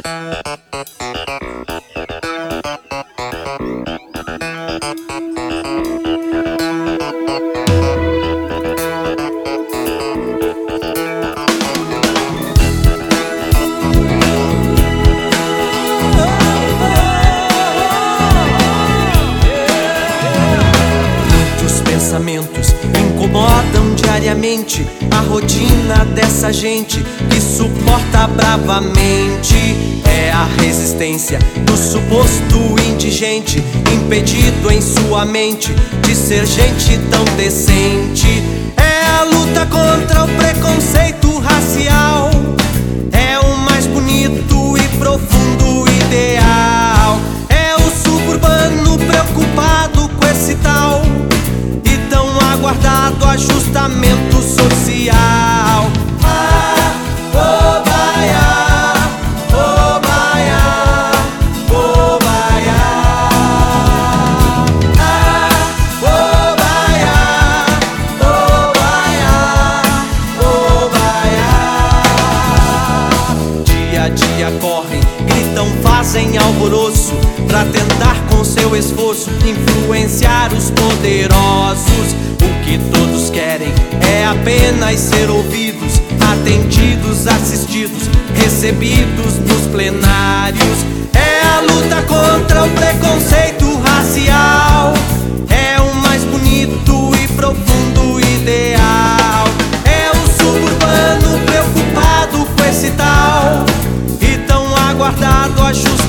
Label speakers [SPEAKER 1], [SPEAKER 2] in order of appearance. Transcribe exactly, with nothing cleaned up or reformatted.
[SPEAKER 1] Incomodam diariamente a rotina dessa gente que suporta bravamente. É a resistência do suposto indigente, impedido em sua mente de ser gente tão decente. É a luta contra o preconceito racial, é o mais bonito e profundo ideal. É o suburbano preocupado com esse tal e tão aguardado ajustamento social. Ah, oh, baia, oh, baia, oh, baia. Ah, oh, baia, oh, baia, oh, baia. Dia a dia correm, gritam, fazem alvoroço pra tentar com seu esforço influenciar os poderosos. O que todos querem é apenas ser ouvidos, atendidos, assistidos, recebidos nos plenários. É a luta contra o preconceito racial, é o mais bonito e profundo ideal. É o suburbano preocupado com esse tal e tão aguardado ajustamento